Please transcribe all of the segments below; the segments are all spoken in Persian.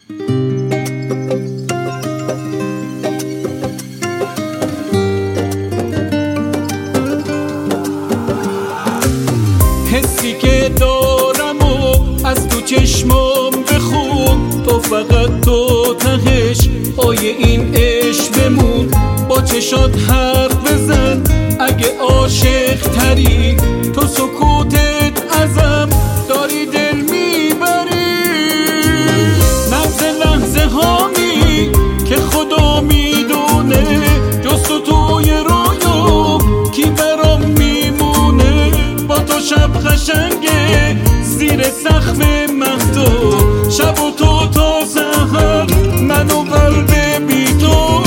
حسی که دارم و از تو چشمام بخون، تو فقط تو تهش پای این عشق بمون. با چشات حرف بزن اگه عاشق تری، تو سکوتت ازم داری دل میبری. نبض لحظه هامی که خدا میدونه، جز تو توی رویا کی برام میمونه. با تو شب قشنگه زیر سقف مهتاب، شب و تو تا سحر من و قلب بی تو.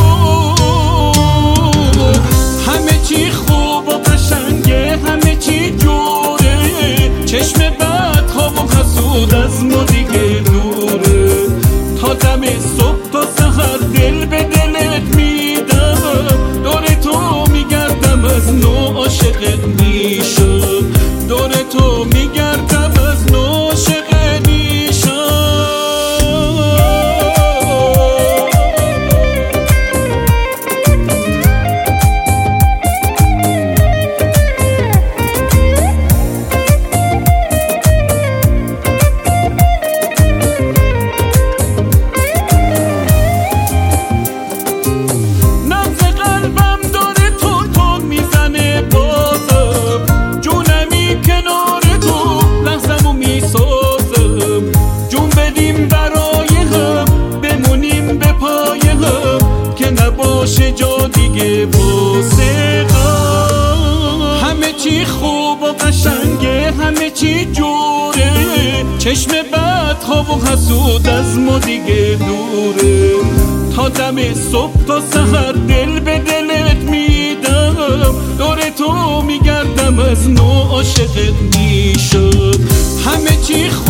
همه چی خوب و قشنگه، همه چی جوره، چشم بد خواب و حسود از ما دیگه دوره. تا دم صبح تا سحر دل به دلت میدم، دور تو میگردم از نو عاشقت میشم، دور تو میگردم از نو عاشقت میشم. نبض قلبم داره تون تون میزنه بازم، جونمی کنار تو لحظمو میسازم. جون بدیم برای هم، بمونیم به پای هم، که نباشه جا دیگه واسه غم. همه چی خوب و قشنگه، همه چی جوره، چشم بد خواب و حسود از ما دیگه دوره. تا دم صبح تا سحر دل به دلت میدم، دور تو میگردم از نو عاشقت میشم. همه چی